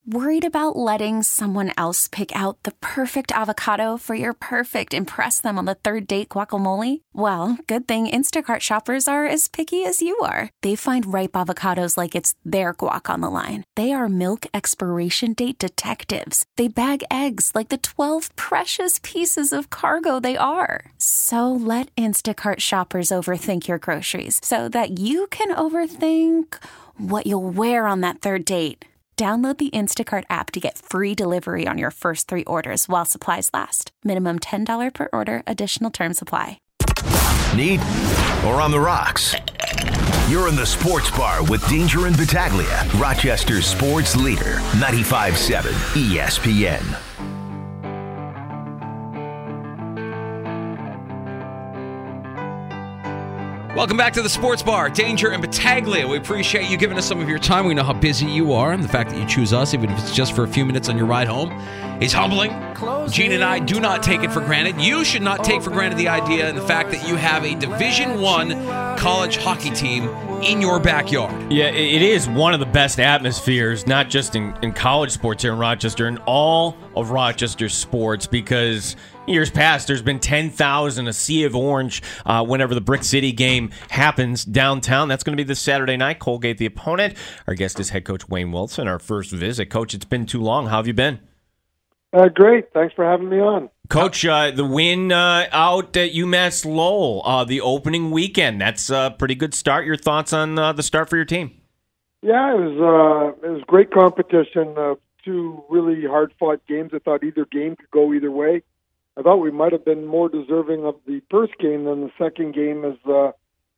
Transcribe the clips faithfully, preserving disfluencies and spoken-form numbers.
Worried about letting someone else pick out the perfect avocado for your perfect impress them on the third date guacamole? Well, good thing Instacart shoppers are as picky as you are. They find ripe avocados like it's their guac on the line. They are milk expiration date detectives. They bag eggs like the twelve precious pieces of cargo they are. So let Instacart shoppers overthink your groceries so that you can overthink what you'll wear on that third date. Download the Instacart app to get free delivery on your first three orders while supplies last. Minimum ten dollars per order. Additional terms apply. Neat or on the rocks? You're in the Sports Bar with Danger and Battaglia, Rochester's sports leader, ninety-five point seven E S P N. Welcome back to the Sports Bar, Danger and Battaglia. We appreciate you giving us some of your time. We know how busy you are, and the fact that you choose us, even if it's just for a few minutes on your ride home, is humbling. Gene and I do not take it for granted. You should not take for granted the idea and the fact that you have a Division One college hockey team in your backyard. Yeah, it is one of the best atmospheres, not just in, in college sports here in Rochester, in all of Rochester sports, because years past, there's been ten thousand, a sea of orange, uh, whenever the Brick City game happens downtown. That's going to be this Saturday night. Colgate, the opponent. Our guest is head coach Wayne Wilson. Our first visit. Coach, it's been too long. How have you been? Uh, great. Thanks for having me on. Coach, uh, the win uh, out at UMass Lowell, uh, the opening weekend. That's a pretty good start. Your thoughts on uh, the start for your team? Yeah, it was uh, it was great competition. Uh, two really hard-fought games. I thought either game could go either way. I thought we might have been more deserving of the first game than the second game, as uh,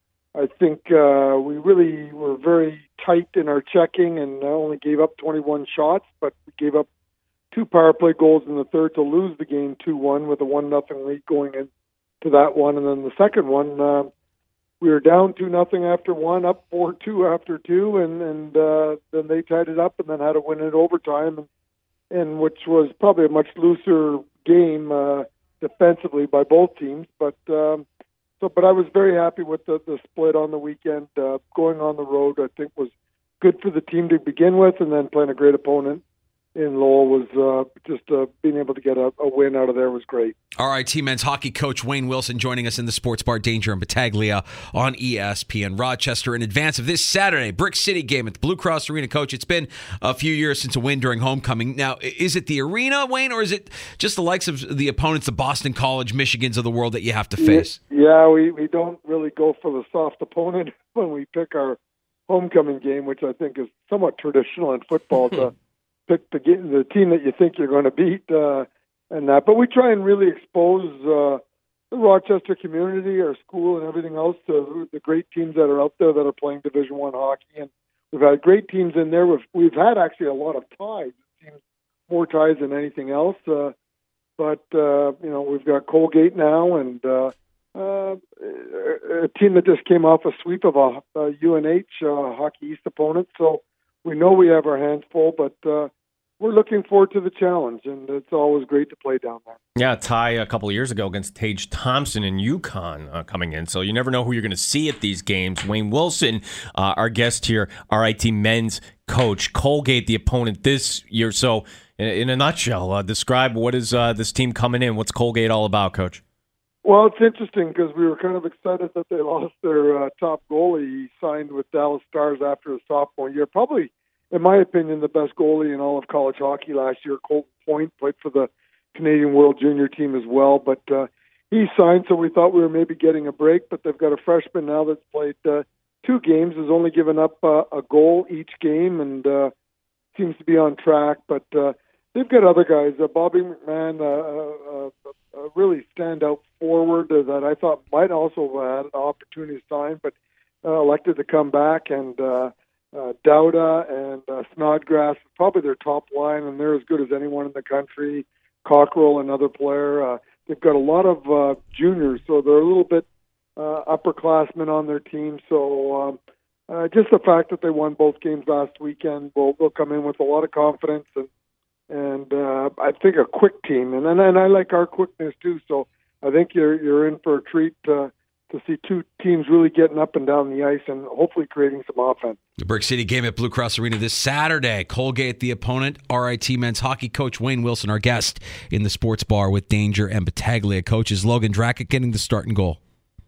I think uh, we really were very tight in our checking and only gave up twenty-one shots, but we gave up two power play goals in the third to lose the game two one with a one nothing lead going into that one. And then the second one, uh, we were down two nothing after one, up four two after two, and, and uh, then they tied it up and then had to win it overtime, and, and which was probably a much looser game uh, defensively by both teams. But um, so, but I was very happy with the, the split on the weekend. Uh, going on the road, I think, was good for the team to begin with, and then playing a great opponent in Lowell was uh, just uh, being able to get a, a win out of there was great. All right, Team Men's hockey coach Wayne Wilson joining us in the Sports Bar, Danger and Battaglia on E S P N Rochester in advance of this Saturday Brick City game at the Blue Cross Arena. Coach, it's been a few years since a win during homecoming. Now, is it the arena, Wayne, or is it just the likes of the opponents, the Boston College, Michigans of the world that you have to face? Yeah, we, we don't really go for the soft opponent when we pick our homecoming game, which I think is somewhat traditional in football to pick the, the team that you think you're going to beat uh, and that. But we try and really expose uh, the Rochester community, our school, and everything else to the great teams that are out there that are playing Division One hockey. And we've had great teams in there. We've, we've had actually a lot of ties. It seems more ties than anything else. Uh, but, uh, you know, we've got Colgate now and uh, uh, a team that just came off a sweep of a, a U N H uh, Hockey East opponent. So we know we have our hands full, but uh, we're looking forward to the challenge, and it's always great to play down there. Yeah, a tie a couple of years ago against Tage Thompson in UConn uh, coming in, so you never know who you're going to see at these games. Wayne Wilson, uh, our guest here, R I T men's coach. Colgate, the opponent this year. So, in, in a nutshell, uh, describe what is uh, this team coming in? What's Colgate all about, Coach? Well, it's interesting because we were kind of excited that they lost their uh, top goalie. He signed with Dallas Stars after his sophomore year. Probably, in my opinion, the best goalie in all of college hockey last year. Colton Point played for the Canadian World Junior team as well. But uh, he signed, so we thought we were maybe getting a break. But they've got a freshman now that's played uh, two games, has only given up uh, a goal each game, and uh, seems to be on track. But uh, they've got other guys. Uh, Bobby McMahon, uh, uh, uh, really standout forward uh, that I thought might also have had an opportunity to sign, but uh, elected to come back. And uh, uh, Dowda and uh, Snodgrass, probably their top line, and they're as good as anyone in the country. Cockrell, another player. Uh, they've got a lot of uh, juniors, so they're a little bit uh, upperclassmen on their team. So um, uh, just the fact that they won both games last weekend, will they'll come in with a lot of confidence and and uh, I think a quick team, and and, and I like our quickness too. So I think you're you're in for a treat uh, to see two teams really getting up and down the ice and hopefully creating some offense. The Brick City game at Blue Cross Arena this Saturday. Colgate, the opponent. R I T men's hockey coach Wayne Wilson, our guest in the sports bar with Danger and Battaglia. Coaches Logan Drakic getting the start and goal.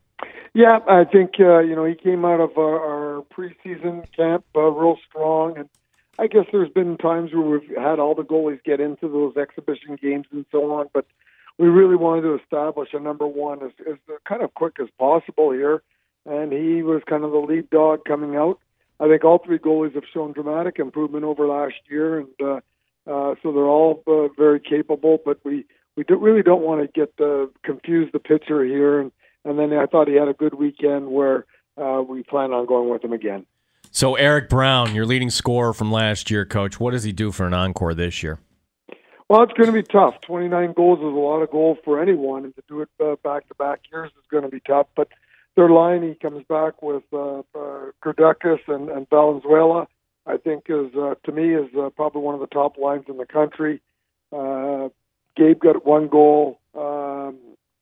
Yeah, I think, uh, you know, he came out of our, our preseason camp uh, real strong. And I guess there's been times where we've had all the goalies get into those exhibition games and so on. But we really wanted to establish a number one as, as kind of quick as possible here. And he was kind of the lead dog coming out. I think all three goalies have shown dramatic improvement over last year. And uh, uh, so they're all uh, very capable. But we, we do, really don't want to get uh, confuse the pitcher here. And And then I thought he had a good weekend where uh, we plan on going with him again. So Eric Brown, your leading scorer from last year, Coach, what does he do for an encore this year? Well, it's going to be tough. twenty-nine goals is a lot of goals for anyone, and to do it uh, back-to-back years is going to be tough. But their line, he comes back with uh, uh, Kurdakis and, and Valenzuela, I think is, uh, to me, is uh, probably one of the top lines in the country. Uh, Gabe got one goal. Um,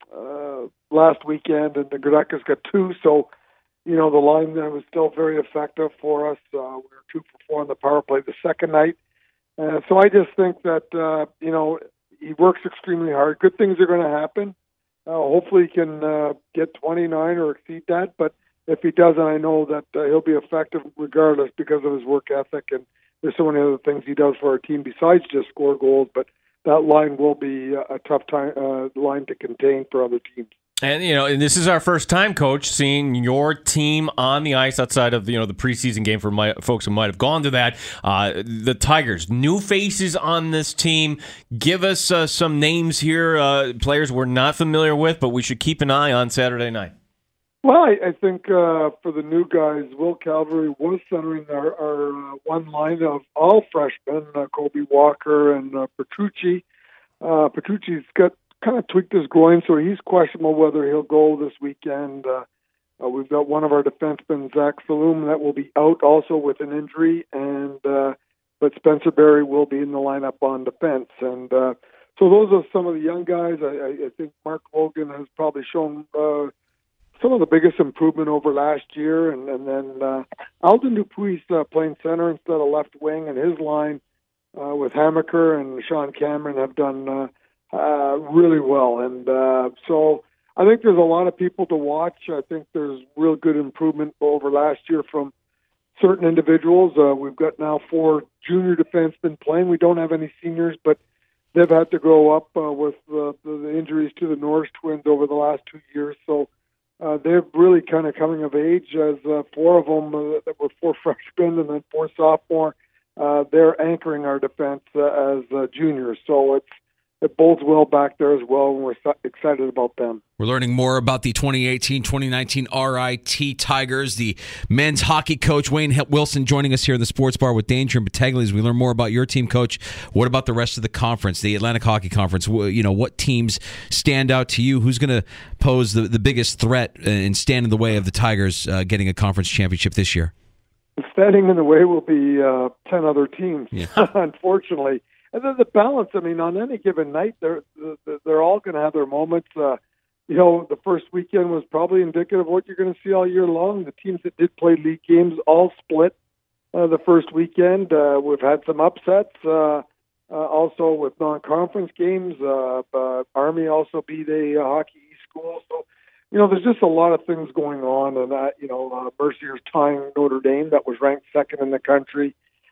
Uh, last weekend, and the Gradeckas got two. So, you know, the line there was still very effective for us. Uh, we were two for four on the power play the second night. Uh, so I just think that, uh, you know, he works extremely hard. Good things are going to happen. Uh, hopefully he can uh, get twenty-nine or exceed that. But if he doesn't, I know that uh, he'll be effective regardless because of his work ethic. And there's so many other things he does for our team besides just score goals. But that line will be a tough time uh, line to contain for other teams. And, you know, and this is our first time, Coach, seeing your team on the ice outside of, you know, the preseason game for my, folks who might have gone to that. Uh, the Tigers, new faces on this team. Give us uh, some names here, uh, players we're not familiar with, but we should keep an eye on Saturday night. Well, I, I think uh, for the new guys, Will Calvary was centering our, our uh, one line of all freshmen, uh, Kobe Walker and uh, Petrucci. Uh, Petrucci's got kind of tweaked his groin, so he's questionable whether he'll go this weekend. Uh, uh, we've got one of our defensemen, Zach Saloom, that will be out also with an injury, and uh, but Spencer Berry will be in the lineup on defense. And uh, so those are some of the young guys. I, I think Mark Logan has probably shown uh, some of the biggest improvement over last year, and, and then uh, Alden Dupuis uh, playing center instead of left wing, and his line uh, with Hammaker and Sean Cameron have done uh, uh, really well. And uh, so I think there's a lot of people to watch. I think there's real good improvement over last year from certain individuals. Uh, we've got now four junior defensemen playing. We don't have any seniors, but they've had to grow up uh, with uh, the, the injuries to the Norris twins over the last two years. So Uh, they're really kind of coming of age as uh, four of them uh, that were four freshmen and then four sophomore. Uh, they're anchoring our defense uh, as uh, juniors. So it's it bodes well back there as well, and we're excited about them. We're learning more about the twenty eighteen twenty nineteen R I T Tigers. The men's hockey coach, Wayne Wilson, joining us here in the Sports Bar with Danger and Battaglia as we learn more about your team, Coach. What about the rest of the conference, the Atlantic Hockey Conference? You know, what teams stand out to you? Who's going to pose the, the biggest threat and stand in the way of the Tigers uh, getting a conference championship this year? Standing in the way will be uh, ten other teams, yeah. Unfortunately. And then the balance, I mean, on any given night, they're, they're all going to have their moments. Uh, you know, the first weekend was probably indicative of what you're going to see all year long. The teams that did play league games all split uh, the first weekend. Uh, we've had some upsets uh, uh, also with non-conference games. Uh, uh, Army also beat a uh, Hockey East school. So, you know, there's just a lot of things going on. And, uh, you know, uh, Mercier's tying Notre Dame that was ranked second in the country.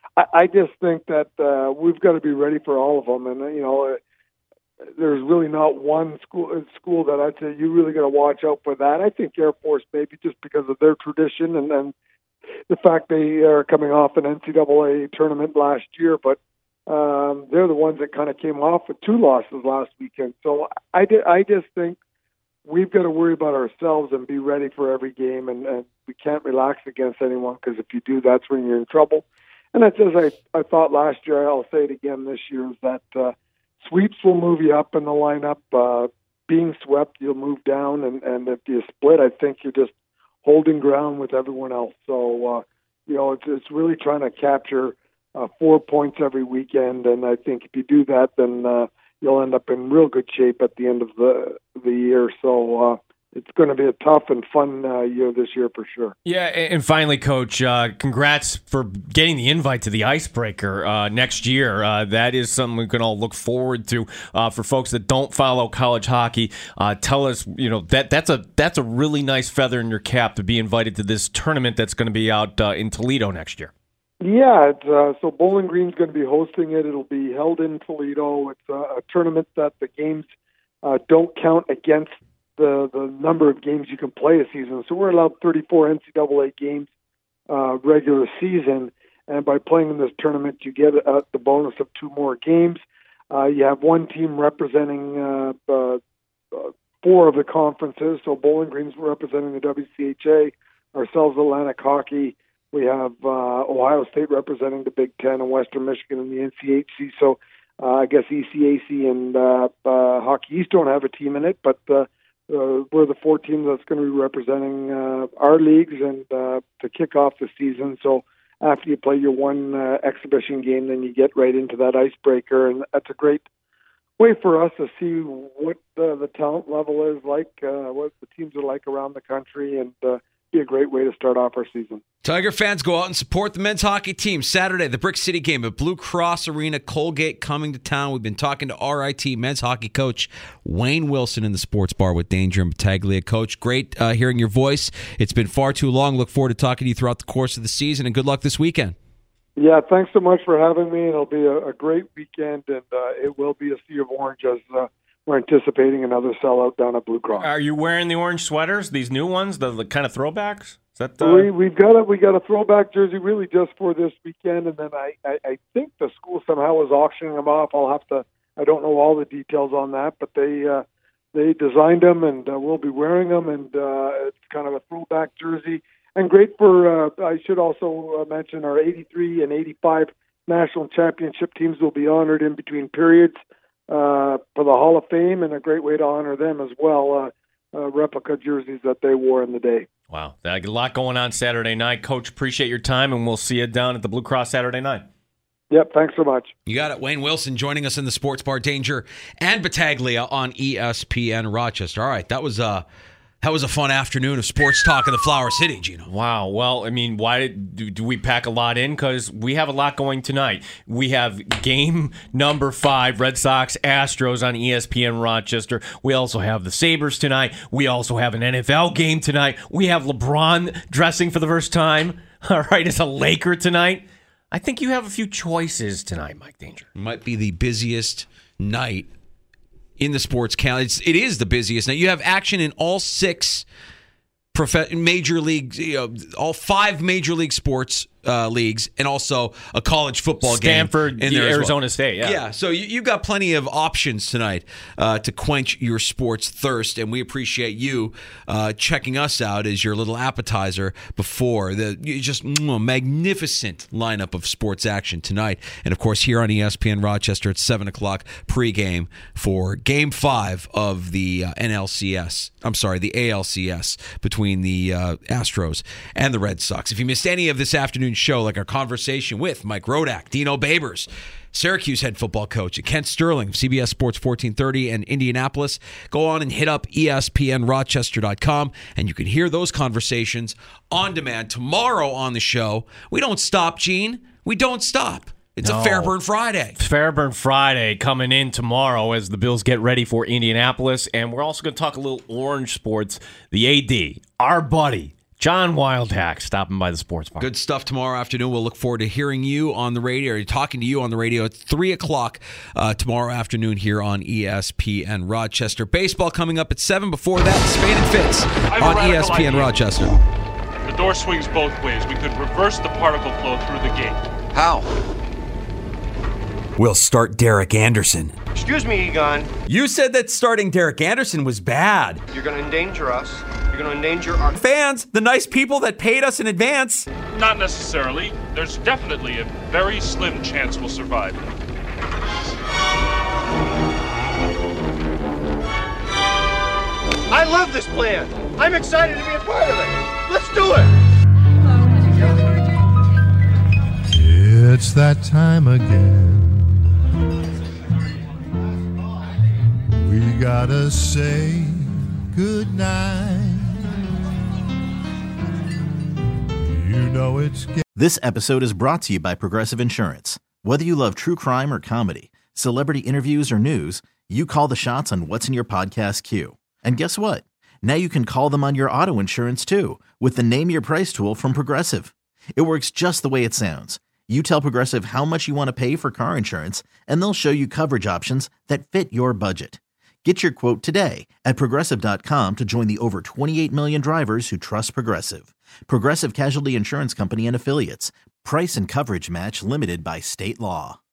I just think that uh, we've got to be ready for all of them, and you know, uh, there's really not one school school that I'd say you really got to watch out for that. I think Air Force maybe just because of their tradition and, and the fact they are coming off an N C double A tournament last year, but um, they're the ones that kind of came off with two losses last weekend. So I, did, I just think we've got to worry about ourselves and be ready for every game, and, and we can't relax against anyone because if you do, that's when you're in trouble. And that's as I, I thought last year, I'll say it again this year, is that uh, sweeps will move you up in the lineup. Uh, being swept, you'll move down. And, and if you split, I think you're just holding ground with everyone else. So, uh, you know, it's, it's really trying to capture uh, four points every weekend. And I think if you do that, then uh, you'll end up in real good shape at the end of the, the year. So, uh, it's going to be a tough and fun uh, year this year for sure. Yeah, and finally, Coach, uh, congrats for getting the invite to the Icebreaker uh, next year. Uh, that is something we can all look forward to. Uh, for folks that don't follow college hockey, uh, tell us, you know, that that's a that's a really nice feather in your cap to be invited to this tournament that's going to be out uh, in Toledo next year. Yeah, it's, uh, so Bowling Green's going to be hosting it. It'll be held in Toledo. It's a, a tournament that the games uh, don't count against the the number of games you can play a season. So we're allowed thirty-four N C double A games uh, regular season, and by playing in this tournament, you get uh, the bonus of two more games. Uh, you have one team representing uh, uh, uh, four of the conferences. So Bowling Green's representing the W C H A, ourselves Atlantic Hockey. We have uh, Ohio State representing the Big Ten, and Western Michigan in the N C H C. So uh, I guess E C A C and uh, uh, Hockey East don't have a team in it, but uh, Uh, we're the four teams that's going to be representing uh, our leagues and uh, to kick off the season. So after you play your one uh, exhibition game, then you get right into that icebreaker, and that's a great way for us to see what uh, the talent level is like, uh, what the teams are like around the country, and uh, be a great way to start off our season. Tiger fans, go out and support the men's hockey team. Saturday, the Brick City game at Blue Cross Arena, Colgate coming to town. We've been talking to R I T men's hockey coach Wayne Wilson in the Sports Bar with Danger and Battaglia. Coach, great uh, hearing your voice. It's been far too long. Look forward to talking to you throughout the course of the season, and good luck this weekend. Yeah, thanks so much for having me. It'll be a, a great weekend, and uh, it will be a sea of orange as uh, we're anticipating another sellout down at Blue Cross. Are you wearing the orange sweaters, these new ones, the, the kind of throwbacks? Is that the... we, we've got a, we got a throwback jersey really just for this weekend, and then I, I, I think the school somehow is auctioning them off. I'll have to, I don't know all the details on that, but they uh, they designed them, and uh, we'll be wearing them, and uh, it's kind of a throwback jersey. And great for, uh, I should also uh, mention our eighty-three and eighty-five national championship teams will be honored in between periods uh, for the Hall of Fame, and a great way to honor them as well, uh, uh, replica jerseys that they wore in the day. Wow, a lot going on Saturday night. Coach, appreciate your time, and we'll see you down at the Blue Cross Saturday night. Yep, thanks so much. You got it. Wayne Wilson joining us in the Sports Bar, Danger and Battaglia on E S P N Rochester. All right, that was uh, that was a fun afternoon of sports talk in the Flower City, Gino. Wow. Well, I mean, why do, do we pack a lot in? Because we have a lot going tonight. We have game number five, Red Sox Astros on E S P N Rochester. We also have the Sabres tonight. We also have an N F L game tonight. We have LeBron dressing for the first time. All right, it's a Laker tonight. I think you have a few choices tonight, Mike Danger. Might be the busiest night in the sports calendar. It's, it is the busiest night. You have action in all six prof- major leagues, you know, all five major league sports uh, leagues, and also a college football Stanford, game in there Arizona well. State. Yeah, yeah. So you, you've got plenty of options tonight uh, to quench your sports thirst, and we appreciate you uh, checking us out as your little appetizer before the just mm, magnificent lineup of sports action tonight. And of course, here on E S P N Rochester at seven o'clock pregame for Game Five of the uh, N L C S. I'm sorry, the A L C S between the uh, Astros and the Red Sox. If you missed any of this afternoon show, like our conversation with Mike Rodak, Dino Babers, Syracuse head football coach, and Kent Sterling of C B S Sports fourteen thirty in Indianapolis, go on and hit up E S P N Rochester dot com, and you can hear those conversations on demand. Tomorrow on the show, we don't stop, Gene. We don't stop. It's no. a Fairburn Friday. Fairburn Friday coming in tomorrow as the Bills get ready for Indianapolis, and we're also going to talk a little orange sports. The A D, our buddy, John Wildhack, stopping by the Sports Bar. Good stuff tomorrow afternoon. We'll look forward to hearing you on the radio, or talking to you on the radio at three o'clock uh, tomorrow afternoon here on E S P N Rochester. Baseball coming up at seven. Before that, Spade and Fitz on E S P N idea. Rochester. The door swings both ways. We could reverse the particle flow through the gate. How? We'll start Derek Anderson. Excuse me, Egon. You said that starting Derek Anderson was bad. You're going to endanger us. You're going to endanger our fans, the nice people that paid us in advance. Not necessarily. There's definitely a very slim chance we'll survive. I love this plan. I'm excited to be a part of it. Let's do it. It's that time again. We gotta say goodnight. know it's... This episode is brought to you by Progressive Insurance. Whether you love true crime or comedy, celebrity interviews or news, you call the shots on what's in your podcast queue. And guess what? Now you can call them on your auto insurance too with the Name Your Price tool from Progressive. It works just the way it sounds. You tell Progressive how much you want to pay for car insurance, and they'll show you coverage options that fit your budget. Get your quote today at Progressive dot com to join the over twenty-eight million drivers who trust Progressive. Progressive Casualty Insurance Company and Affiliates. Price and coverage match limited by state law.